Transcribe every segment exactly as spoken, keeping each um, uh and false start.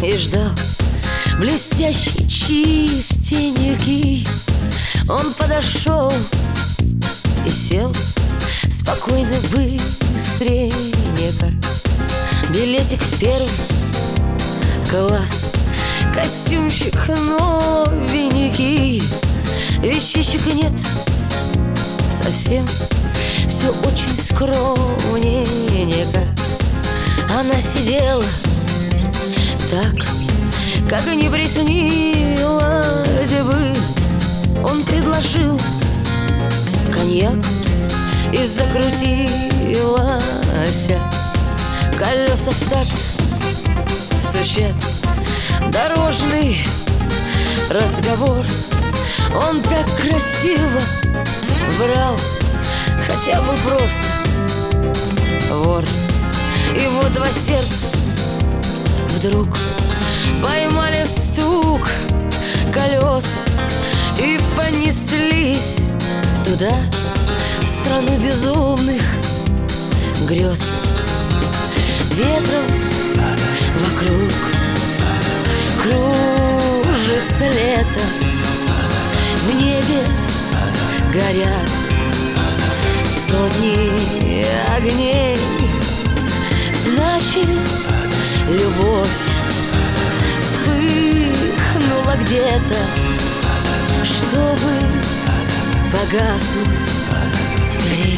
и ждал блестящий, чистенький. Он подошел и сел спокойно, быстренько. Билетик в первый класс, костюмчик новенький. Вещичек нет совсем, все очень скромненько. Она сидела так, как и не приснилось бы. Он предложил коньяк, и закрутилась. Колеса в такт стучат, дорожный разговор. Он так красиво врал, хотя был просто вор. И вот два сердца вдруг поймали стук колес и понеслись туда, в страну безумных грез. Ветром вокруг кружится лето, в небе горят сотни огней. Значит, любовь вспыхнула где-то, чтобы погаснуть скорей.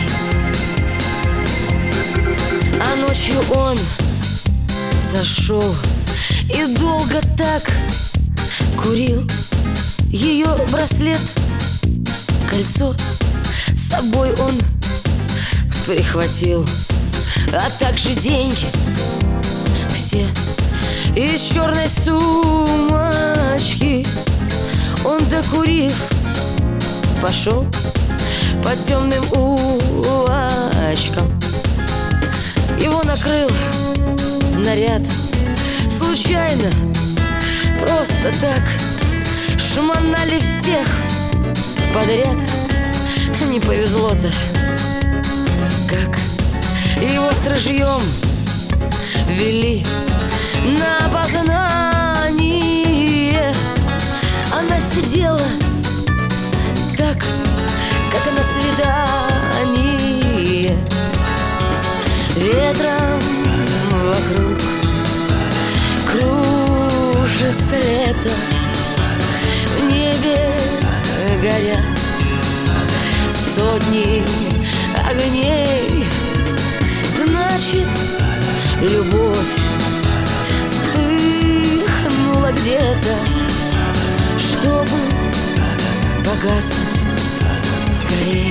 А ночью он зашел и долго так курил. Ее браслет, кольцо с собой он прихватил, а также деньги все из черной сумочки. Он, докурив, пошел по темным улочкам. Его накрыл наряд случайно, просто так. Шмонали всех подряд. Не повезло-то, как его с ружьем вели на опознание. Она сидела так, как на свидании. Ветром вокруг кружится лето, в небе горят сотни огней. Значит, любовь вспыхнула где-то, чтобы погаснуть скорей.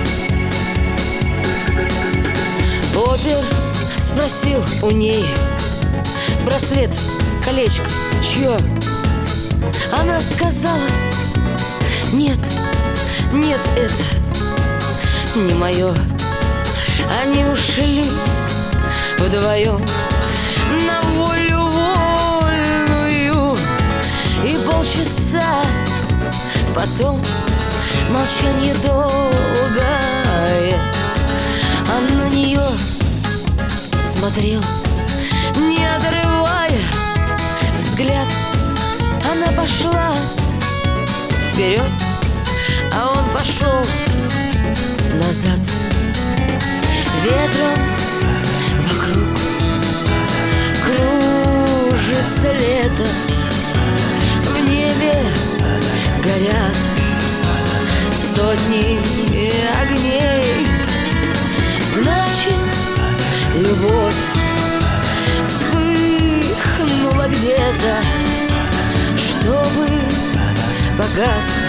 Опер спросил у ней: браслет, колечко, чье? Она сказала: нет, нет, это не мое. Они ушли вдвоем на волю вольную, и полчаса потом молчание долгое. А на нее смотрел, не отрывая взгляд. Она пошла вперед, а он пошел назад. Ветром вокруг кружится лето, в небе горят сотни огней. Значит, любовь вспыхнула где-то, чтобы погаснуть